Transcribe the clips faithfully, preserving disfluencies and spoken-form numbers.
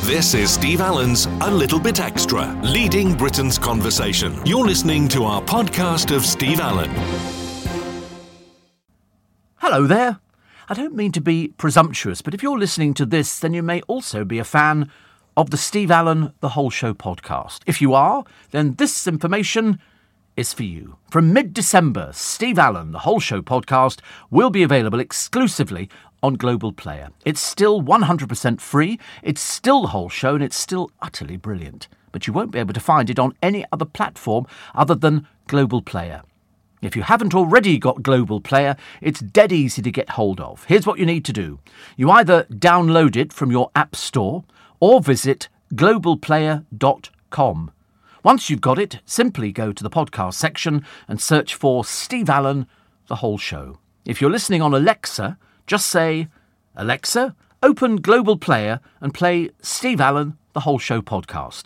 This is Steve Allen's A Little Bit Extra, leading Britain's conversation. You're listening to our podcast of Steve Allen. Hello there. I don't mean to be presumptuous, but if you're listening to this, then you may also be a fan of the Steve Allen The Whole Show podcast. If you are, then this information is for you. From mid-December, Steve Allen The Whole Show podcast will be available exclusively on Global Player. It's still one hundred percent free, it's still the whole show, and it's still utterly brilliant. But you won't be able to find it on any other platform other than Global Player. If you haven't already got Global Player, it's dead easy to get hold of. Here's what you need to do. You either download it from your app store or visit global player dot com. Once you've got it, simply go to the podcast section and search for Steve Allen, The Whole Show. If you're listening on Alexa, just say, Alexa, open Global Player and play Steve Allen, The Whole Show podcast.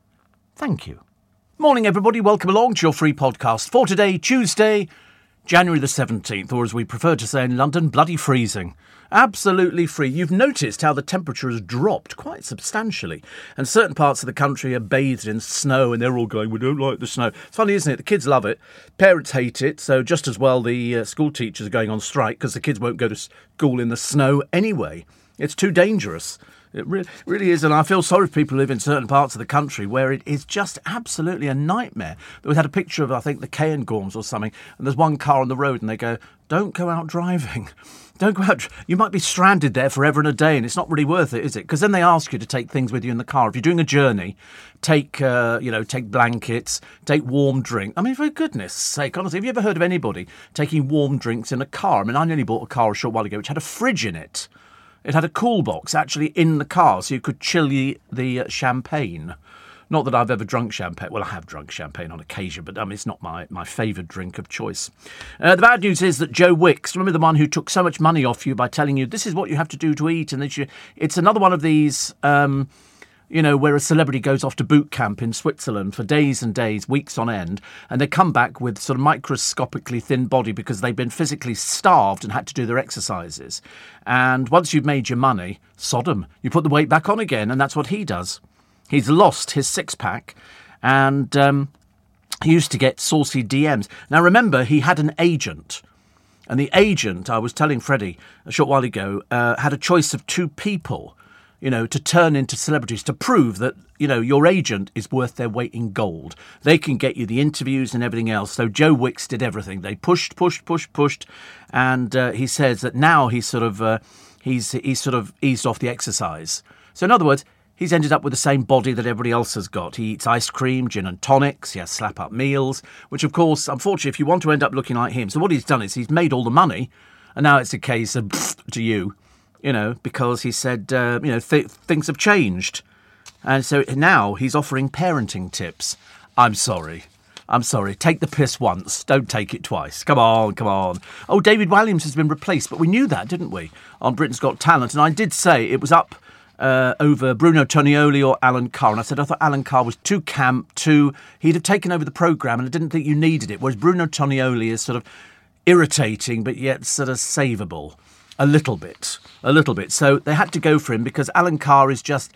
Thank you. Morning, everybody. Welcome along to your free podcast for today, Tuesday, January the seventeenth, or as we prefer to say in London, bloody freezing. Absolutely free. You've noticed how the temperature has dropped quite substantially, and certain parts of the country are bathed in snow, and they're all going, we don't like the snow. It's funny, isn't it? The kids love it. Parents hate it, so just as well the uh, school teachers are going on strike because the kids won't go to school in the snow anyway. It's too dangerous. It really, really is, and I feel sorry for people who live in certain parts of the country where it is just absolutely a nightmare. We had a picture of, I think, the Cairngorms or something, and there's one car on the road, and they go, don't go out driving. Don't go out. You might be stranded there forever and a day, and it's not really worth it, is it? Because then they ask you to take things with you in the car. If you're doing a journey, take, uh, you know, take blankets, take warm drink. I mean, for goodness sake, honestly, have you ever heard of anybody taking warm drinks in a car? I mean, I nearly bought a car a short while ago which had a fridge in it. It had a cool box actually in the car, so you could chill the, the uh, champagne. Not that I've ever drunk champagne. Well, I have drunk champagne on occasion, but um, it's not my, my favoured drink of choice. Uh, the bad news is that Joe Wicks, remember the one who took so much money off you by telling you this is what you have to do to eat, and that you, it's another one of these, um, you know, where a celebrity goes off to boot camp in Switzerland for days and days, weeks on end, and they come back with sort of microscopically thin body because they've been physically starved and had to do their exercises. And once you've made your money, Sodom, you put the weight back on again, and that's what he does. He's lost his six-pack, and um, he used to get saucy D Ms. Now, remember, he had an agent, and the agent, I was telling Freddie a short while ago, uh, had a choice of two people, you know, to turn into celebrities, to prove that, you know, your agent is worth their weight in gold. They can get you the interviews and everything else. So Joe Wicks did everything. They pushed, pushed, pushed, pushed, and uh, he says that now he's sort of uh, he's he's sort of eased off the exercise. So in other words, he's ended up with the same body that everybody else has got. He eats ice cream, gin and tonics, he has slap-up meals, which, of course, unfortunately, if you want to end up looking like him. So what he's done is he's made all the money, and now it's a case of to you, you know, because he said, uh, you know, th- things have changed. And so now he's offering parenting tips. I'm sorry. I'm sorry. Take the piss once. Don't take it twice. Come on, come on. Oh, David Walliams has been replaced, but we knew that, didn't we, on Britain's Got Talent? And I did say it was up Uh, over Bruno Tonioli or Alan Carr. And I said, I thought Alan Carr was too camp, too... He'd have taken over the programme and I didn't think you needed it. Whereas Bruno Tonioli is sort of irritating, but yet sort of savable. A little bit. A little bit. So they had to go for him because Alan Carr is just...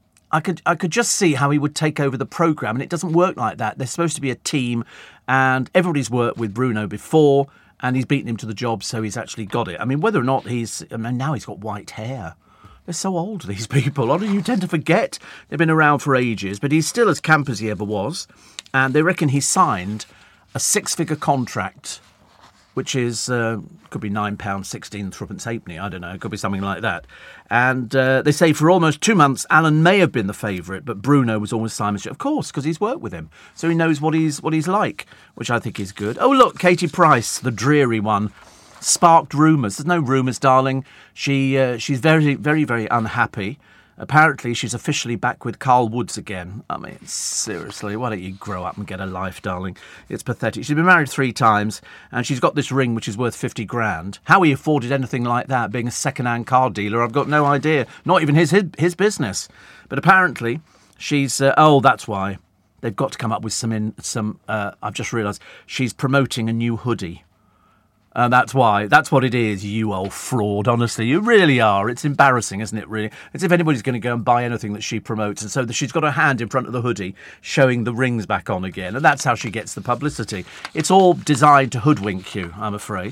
I could I could just see how he would take over the programme, and it doesn't work like that. They're supposed to be a team, and everybody's worked with Bruno before, and he's beaten him to the job, so he's actually got it. I mean, whether or not he's... I mean, now he's got white hair. They're so old, these people. Honestly, you tend to forget they've been around for ages. But he's still as camp as he ever was. And they reckon he signed a six-figure contract, which is, uh, could be nine pounds sixteen threepence halfpenny. I don't know. It could be something like that. And uh, they say for almost two months, Alan may have been the favourite, but Bruno was always Simon's. Of course, because he's worked with him. So he knows what he's what he's like, which I think is good. Oh, look, Katie Price, the dreary one, sparked rumours. There's no rumours, darling. She uh, she's very, very, very unhappy. Apparently, she's officially back with Carl Woods again. I mean, seriously, why don't you grow up and get a life, darling? It's pathetic. She's been married three times, and she's got this ring which is worth fifty grand. How he afforded anything like that, being a second-hand car dealer, I've got no idea. Not even his his, his business. But apparently, she's... Uh, oh, that's why. They've got to come up with some... in some. Uh, I've just realised she's promoting a new hoodie. And that's why. That's what it is, you old fraud, honestly. You really are. It's embarrassing, isn't it, really? It's if anybody's going to go and buy anything that she promotes. And so the, she's got her hand in front of the hoodie showing the rings back on again. And that's how she gets the publicity. It's all designed to hoodwink you, I'm afraid.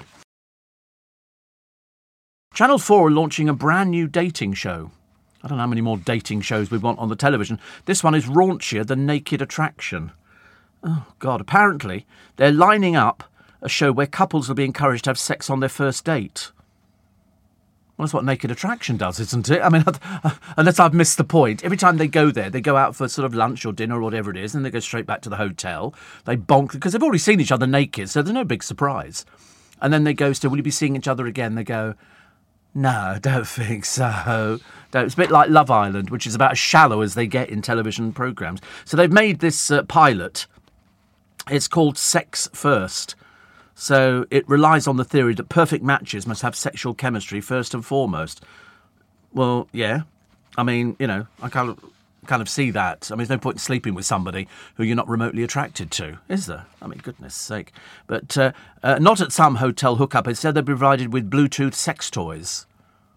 Channel four are launching a brand new dating show. I don't know how many more dating shows we want on the television. This one is raunchier than Naked Attraction. Oh, God. Apparently, they're lining up a show where couples will be encouraged to have sex on their first date. Well, that's what Naked Attraction does, isn't it? I mean, unless I've missed the point. Every time they go there, they go out for sort of lunch or dinner or whatever it is, and they go straight back to the hotel. They bonk, because they've already seen each other naked, so there's no big surprise. And then they go, so will you be seeing each other again? They go, no, I don't think so. Don't. It's a bit like Love Island, which is about as shallow as they get in television programmes. So they've made this uh, pilot. It's called Sex First. So it relies on the theory that perfect matches must have sexual chemistry first and foremost. Well, yeah. I mean, you know, I kind of, kind of see that. I mean, there's no point in sleeping with somebody who you're not remotely attracted to, is there? I mean, goodness sake. But uh, uh, not at some hotel hookup. Instead, they're provided with Bluetooth sex toys.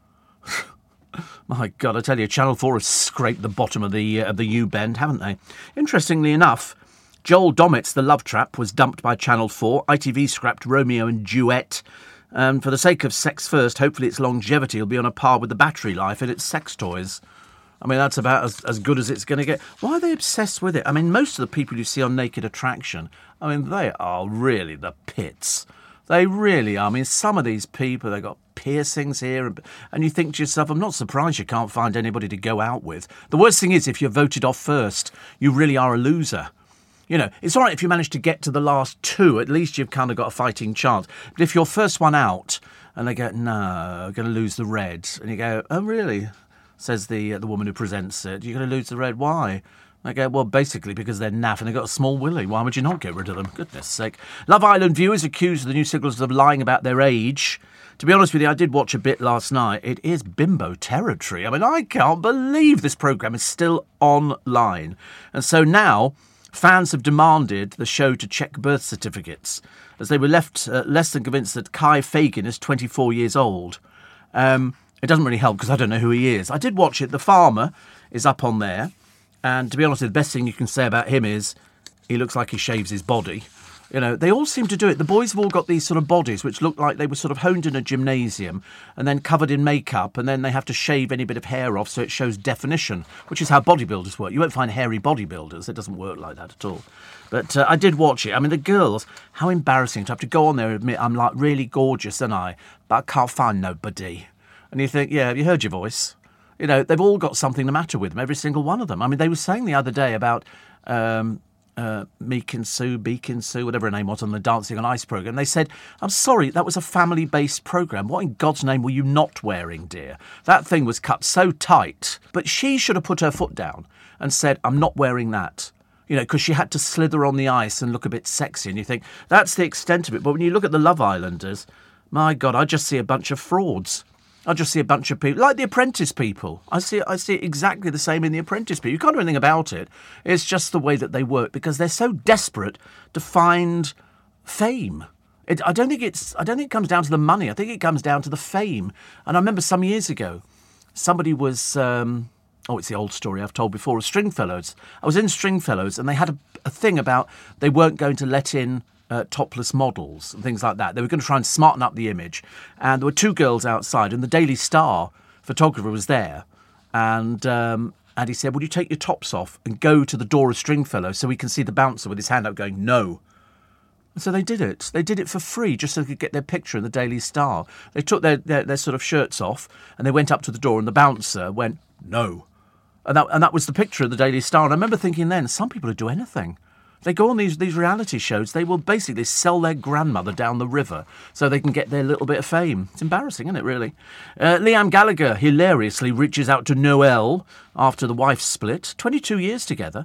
My God, I tell you, Channel four has scraped the bottom of the, uh, of the U-bend, haven't they? Interestingly enough, Joel Dommett's The Love Trap was dumped by Channel four. I T V scrapped Romeo and Duet. And for the sake of Sex First, hopefully its longevity will be on a par with the battery life in its sex toys. I mean, that's about as, as good as it's going to get. Why are they obsessed with it? I mean, most of the people you see on Naked Attraction, I mean, they are really the pits. They really are. I mean, some of these people, they've got piercings here. And, and you think to yourself, I'm not surprised you can't find anybody to go out with. The worst thing is, if you're voted off first, you really are a loser. You know, it's all right if you manage to get to the last two. At least you've kind of got a fighting chance. But if you're first one out and they go, no, I'm going to lose the red. And you go, oh, really? Says the uh, the woman who presents it. You're going to lose the red. Why? They go, well, basically because they're naff and they've got a small willy. Why would you not get rid of them? Goodness sake. Love Island viewers accused of the new signals of lying about their age. To be honest with you, I did watch a bit last night. It is bimbo territory. I mean, I can't believe this programme is still online. And so now fans have demanded the show to check birth certificates, as they were left uh, less than convinced that Kai Fagan is twenty-four years old. Um, it doesn't really help because I don't know who he is. I did watch it. The farmer is up on there. And to be honest, the best thing you can say about him is he looks like he shaves his body. You know, they all seem to do it. The boys have all got these sort of bodies which look like they were sort of honed in a gymnasium and then covered in makeup, and then they have to shave any bit of hair off so it shows definition, which is how bodybuilders work. You won't find hairy bodybuilders. It doesn't work like that at all. But uh, I did watch it. I mean, the girls, how embarrassing to have to go on there and admit I'm like really gorgeous, and I, but I can't find nobody. And you think, yeah, have you heard your voice? You know, they've all got something the matter with them, every single one of them. I mean, they were saying the other day about um, uh, Meekin Sue, Beacon Sue, whatever her name was, on the Dancing on Ice programme. They said, I'm sorry, that was a family-based programme. What in God's name were you not wearing, dear? That thing was cut so tight. But she should have put her foot down and said, I'm not wearing that. You know, because she had to slither on the ice and look a bit sexy. And you think, that's the extent of it. But when you look at the Love Islanders, my God, I just see a bunch of frauds. I just see a bunch of people, like the Apprentice people. I see I see it exactly the same in the Apprentice people. You can't do anything about it. It's just the way that they work, because they're so desperate to find fame. It, I don't think it's. I don't think it comes down to the money. I think it comes down to the fame. And I remember some years ago, somebody was. Um, oh, it's the old story I've told before. Of Stringfellows. I was in Stringfellows, and they had a, a thing about they weren't going to let in Uh, topless models and things like that. They were going to try and smarten up the image. And there were two girls outside, and the Daily Star photographer was there. And um, and he said, would you take your tops off and go to the door of Stringfellow so we can see the bouncer with his hand up going, no. And so they did it. They did it for free just so they could get their picture in the Daily Star. They took their, their, their sort of shirts off and they went up to the door, and the bouncer went, no. And that, and that was the picture of the Daily Star. And I remember thinking then, some people would do anything. They go on these, these reality shows, they will basically sell their grandmother down the river so they can get their little bit of fame. It's embarrassing, isn't it, really? Uh, Liam Gallagher hilariously reaches out to Noel after the wife split. twenty-two years together.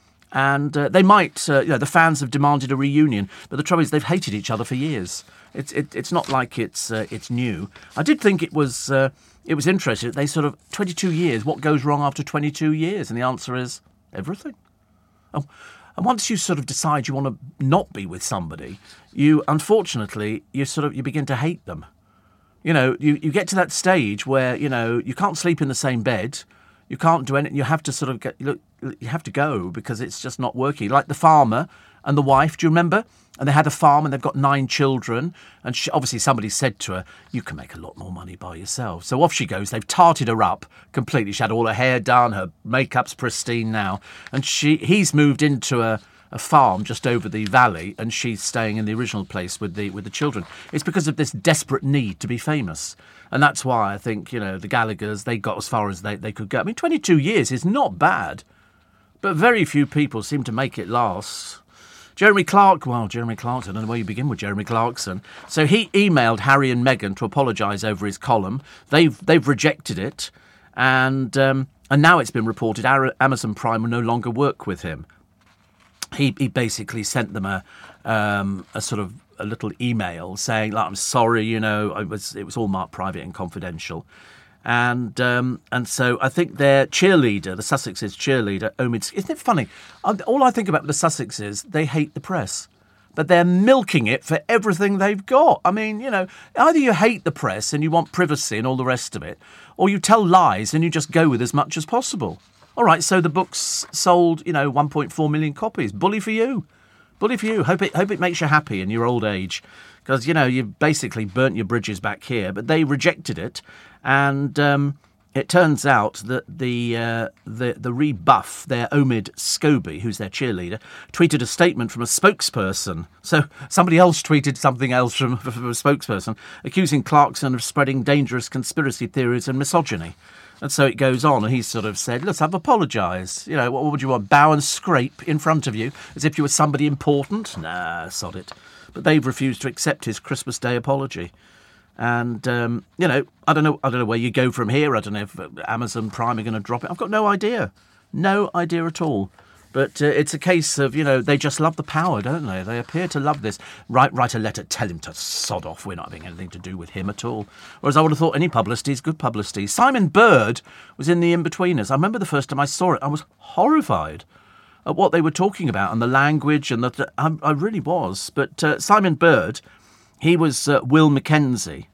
And uh, they might, uh, you know, the fans have demanded a reunion, but the trouble is they've hated each other for years. It's it, it's not like it's uh, it's new. I did think it was uh, it was interesting. They sort of, twenty-two years, what goes wrong after twenty-two years? And the answer is everything. Oh. And once you sort of decide you want to not be with somebody, you, unfortunately, you sort of, you begin to hate them. You know, you, you get to that stage where, you know, you can't sleep in the same bed. You can't do anything. You have to sort of get, look, you have to go because it's just not working. Like the farmer and the wife, do you remember? And they had a farm and they've got nine children. And she, obviously somebody said to her, you can make a lot more money by yourself. So off she goes. They've tarted her up completely. She had all her hair done. Her makeup's pristine now. And she he's moved into a, a farm just over the valley. And she's staying in the original place with the with the children. It's because of this desperate need to be famous. And that's why I think, you know, the Gallaghers, they got as far as they, they could go. I mean, twenty-two years is not bad. But very few people seem to make it last. Jeremy Clark, well, Jeremy Clarkson, I don't know where you begin with Jeremy Clarkson. So he emailed Harry and Meghan to apologise over his column. They've they've rejected it. And um, and now it's been reported Amazon Prime will no longer work with him. He he basically sent them a um, a sort of a little email saying, like, I'm sorry, you know, I was it was all marked private and confidential. And um, and so I think their cheerleader, the Sussexes' cheerleader, Omid, isn't it funny? All I think about the Sussexes, they hate the press. But they're milking it for everything they've got. I mean, you know, either you hate the press and you want privacy and all the rest of it, or you tell lies and you just go with as much as possible. All right, so the book's sold, you know, one point four million copies. Bully for you. Bully for you. Hope it, hope it makes you happy in your old age. Because, you know, you've basically burnt your bridges back here. But they rejected it. And um, it turns out that the, uh, the the rebuff, their Omid Scobie, who's their cheerleader, tweeted a statement from a spokesperson. So somebody else tweeted something else from, from a spokesperson, accusing Clarkson of spreading dangerous conspiracy theories and misogyny. And so it goes on, and he sort of said, look, I've apologised. You know, what would you want, bow and scrape in front of you, as if you were somebody important? Nah, sod it. But they've refused to accept his Christmas Day apology. And, um, you know, I don't know I don't know where you go from here. I don't know if Amazon Prime are going to drop it. I've got no idea. No idea at all. But uh, it's a case of, you know, they just love the power, don't they? They appear to love this. Write, write a letter, tell him to sod off. We're not having anything to do with him at all. Whereas I would have thought any publicity is good publicity. Simon Bird was in the In-Betweeners. I remember the first time I saw it, I was horrified at what they were talking about and the language. and the, I, I really was. But uh, Simon Bird, he was uh, Will Mackenzie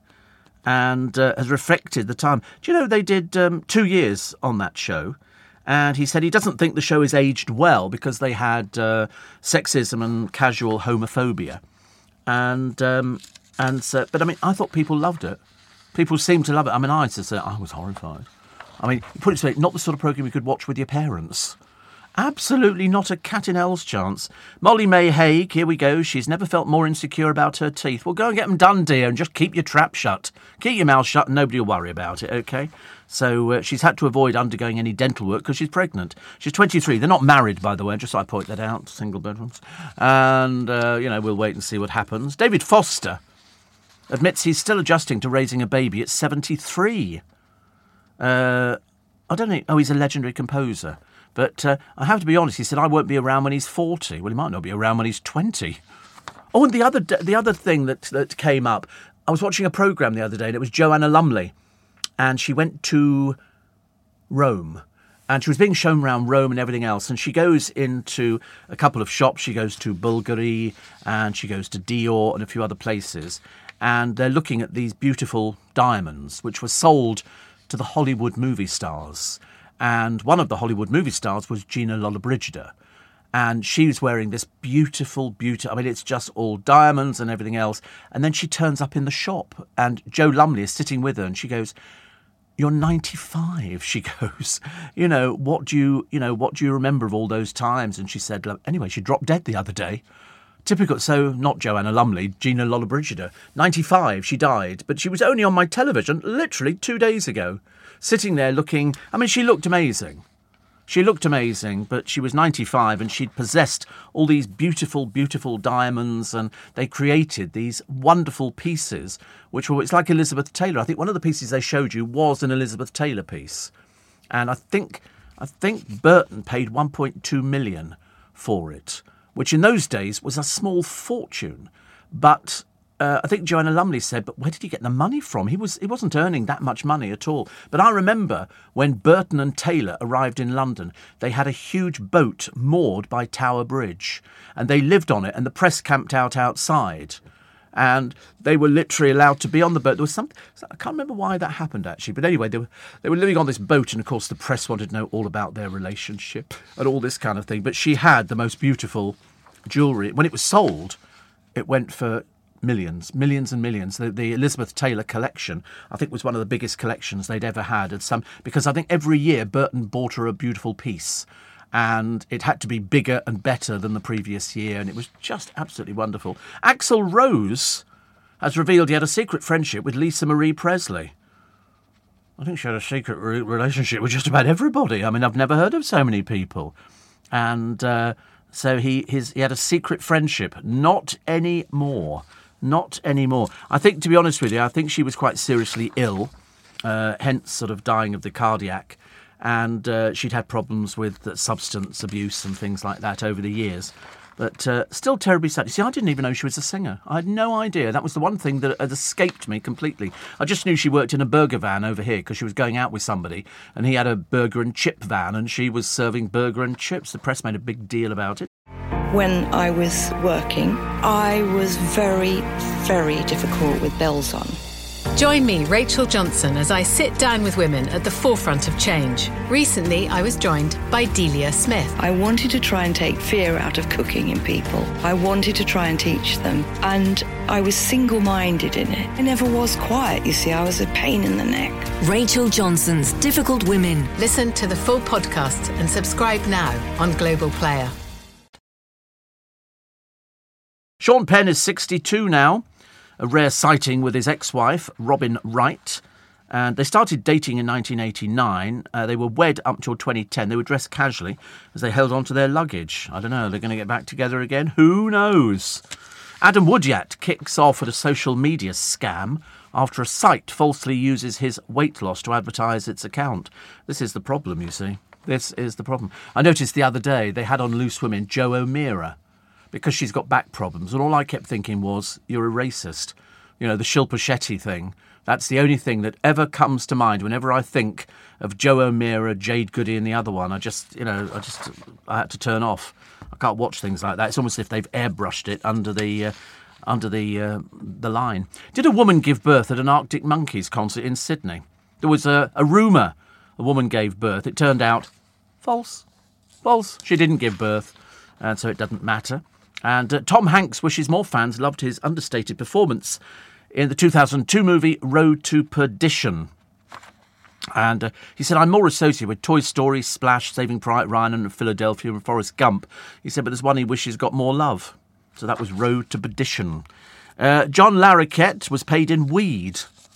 and uh, has reflected the time. Do you know they did um, two years on that show? And he said he doesn't think the show is aged well because they had uh, sexism and casual homophobia. And, um, and so, but I mean, I thought people loved it. People seemed to love it. I mean, I had to say, I was horrified. I mean, put it this way, not the sort of programme you could watch with your parents. Absolutely not a cat in hell's chance. Molly May Haig, here we go. She's never felt more insecure about her teeth. Well, go and get them done, dear, and just keep your trap shut. Keep your mouth shut and nobody will worry about it, OK? So uh, she's had to avoid undergoing any dental work because she's pregnant. She's twenty-three. They're not married, by the way, just so I point that out, single bedrooms. And, uh, you know, we'll wait and see what happens. David Foster admits he's still adjusting to raising a baby at seventy-three. Uh, I don't know. Oh, he's a legendary composer. But uh, I have to be honest, he said, I won't be around when he's forty. Well, he might not be around when he's twenty. Oh, and the other the other thing that, that came up, I was watching a programme the other day, and it was Joanna Lumley. And she went to Rome. And she was being shown around Rome and everything else. And she goes into a couple of shops. She goes to Bulgari, and she goes to Dior and a few other places. And they're looking at these beautiful diamonds, which were sold to the Hollywood movie stars. And one of the Hollywood movie stars was Gina Lollobrigida. And she was wearing this beautiful, beautiful... I mean, it's just all diamonds and everything else. And then she turns up in the shop. And Joe Lumley is sitting with her. And she goes, you're ninety-five, she goes. You know, what do you, you know, what do you remember of all those times? And she said, anyway, she dropped dead the other day. Typical. So, not Joanna Lumley, Gina Lollobrigida. ninety-five, she died. But she was only on my television literally two days ago. Sitting there looking... I mean, she looked amazing. She looked amazing, but she was ninety-five and she'd possessed all these beautiful, beautiful diamonds, and they created these wonderful pieces, which were... It's like Elizabeth Taylor. I think one of the pieces they showed you was an Elizabeth Taylor piece. And I think I think Burton paid one point two million for it, which in those days was a small fortune. But... uh, I think Joanna Lumley said, but where did he get the money from? He, was, he wasn't earning that much money at all. But I remember when Burton and Taylor arrived in London, they had a huge boat moored by Tower Bridge, and they lived on it, and the press camped out outside. And they were literally allowed to be on the boat. There was some, I can't remember why that happened, actually. But anyway, they were, they were living on this boat, and of course the press wanted to know all about their relationship and all this kind of thing. But she had the most beautiful jewellery. When it was sold, it went for millions, millions and millions. The, the Elizabeth Taylor collection, I think, was one of the biggest collections they'd ever had. And some, because I think every year Burton bought her a beautiful piece. And it had to be bigger and better than the previous year, and it was just absolutely wonderful. Axl Rose has revealed he had a secret friendship with Lisa Marie Presley. I think she had a secret re- relationship with just about everybody. I mean, I've never heard of so many people. And uh, so he his, he had a secret friendship. Not anymore. Not anymore. I think, to be honest with you, I think she was quite seriously ill, uh, hence sort of dying of the cardiac. And uh, she'd had problems with uh, substance abuse and things like that over the years. But uh, still terribly sad. You see, I didn't even know she was a singer. I had no idea. That was the one thing that had escaped me completely. I just knew she worked in a burger van over here because she was going out with somebody, and he had a burger and chip van, and she was serving burger and chips. The press made a big deal about it. When I was working, I was very, very difficult with bells on. Join me, Rachel Johnson, as I sit down with women at the forefront of change. Recently, I was joined by Delia Smith. I wanted to try and take fear out of cooking in people. I wanted to try and teach them. And I was single-minded in it. I never was quiet, you see. I was a pain in the neck. Rachel Johnson's Difficult Women. Listen to the full podcast and subscribe now on Global Player. Sean Penn is sixty-two now. A rare sighting with his ex-wife, Robin Wright. And they started dating in nineteen eighty-nine. Uh, they were wed up till twenty ten. They were dressed casually as they held on to their luggage. I don't know, they're going to get back together again? Who knows? Adam Woodyard kicks off at a social media scam after a site falsely uses his weight loss to advertise its account. This is the problem, you see. This is the problem. I noticed the other day they had on Loose Women Joe O'Meara, because she's got back problems. And all I kept thinking was, you're a racist. You know, the Shilpa Shetty thing. That's the only thing that ever comes to mind whenever I think of Joe O'Meara, Jade Goody and the other one. I just, you know, I just, I had to turn off. I can't watch things like that. It's almost as if they've airbrushed it under the, uh, under the, uh, the line. Did a woman give birth at an Arctic Monkeys concert in Sydney? There was a, a rumour a woman gave birth. It turned out false. False. She didn't give birth, and so it doesn't matter. And uh, Tom Hanks wishes more fans loved his understated performance in the two thousand two movie Road to Perdition. And uh, he said, I'm more associated with Toy Story, Splash, Saving Private Ryan and Philadelphia and Forrest Gump. He said, but there's one he wishes got more love. So that was Road to Perdition. Uh, John Larroquette was paid in weed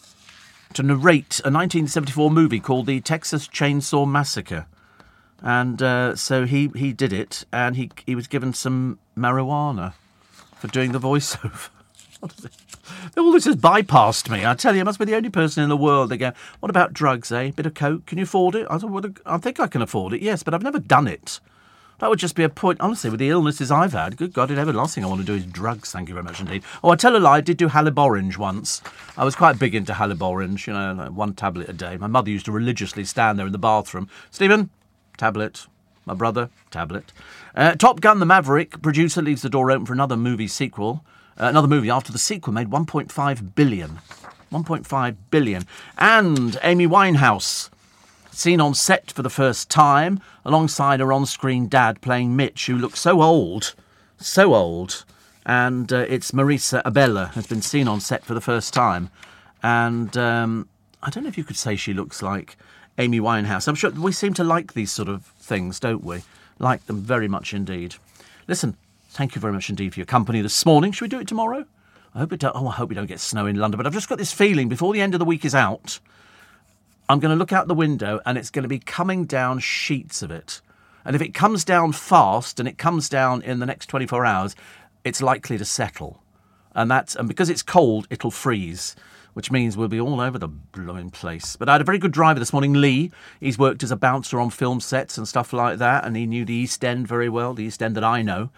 to narrate a nineteen seventy-four movie called The Texas Chainsaw Massacre. And uh, so he, he did it, and he he was given some marijuana for doing the voiceover. What is it? All this has bypassed me. I tell you, I must be the only person in the world that go, what about drugs, eh? Bit of coke? Can you afford it? I thought, well, I think I can afford it, yes, but I've never done it. That would just be a point. Honestly, with the illnesses I've had, good God, ever last thing I want to do is drugs, thank you very much indeed. Oh, I tell a lie, I did do Halib Orange once. I was quite big into Halib Orange, you know, like one tablet a day. My mother used to religiously stand there in the bathroom. Stephen, tablet. My brother, tablet. Uh, Top Gun the Maverick, producer leaves the door open for another movie sequel. Uh, another movie after the sequel made one point five billion. one point five billion. And Amy Winehouse, seen on set for the first time, alongside her on-screen dad playing Mitch, who looks so old, so old. And uh, it's Marisa Abela, who's been seen on set for the first time. And um, I don't know if you could say she looks like Amy Winehouse. I'm sure we seem to like these sort of things, don't we? Like them very much indeed. Listen, thank you very much indeed for your company this morning. Should we do it tomorrow? I hope it don't, oh, I hope we don't get snow in London, but I've just got this feeling before the end of the week is out, I'm going to look out the window and it's going to be coming down sheets of it. And if it comes down fast and it comes down in the next twenty-four hours, it's likely to settle. And that's, and because it's cold, it'll freeze, which means we'll be all over the blowing place. But I had a very good driver this morning, Lee. He's worked as a bouncer on film sets and stuff like that, and he knew the East End very well, the East End that I know.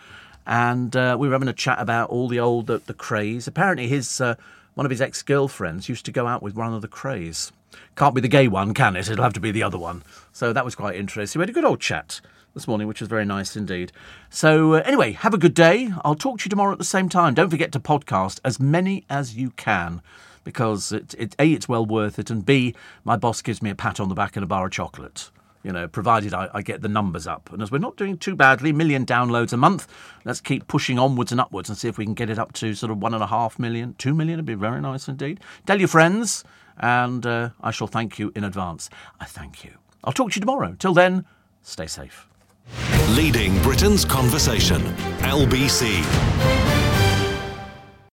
and uh, we were having a chat about all the old the, the Krays. Apparently, his uh, one of his ex-girlfriends used to go out with one of the Krays. Can't be the gay one, can it? It'll have to be the other one. So that was quite interesting. We had a good old chat this morning, which was very nice indeed. So uh, anyway, have a good day. I'll talk to you tomorrow at the same time. Don't forget to podcast as many as you can, because it, it, A, it's well worth it, and B, my boss gives me a pat on the back and a bar of chocolate, you know, provided I, I get the numbers up. And as we're not doing too badly, million downloads a month, let's keep pushing onwards and upwards and see if we can get it up to sort of one and a half million, two million. It'd be very nice indeed. Tell your friends, and uh, I shall thank you in advance. I thank you. I'll talk to you tomorrow. Till then, stay safe. Leading Britain's conversation. L B C.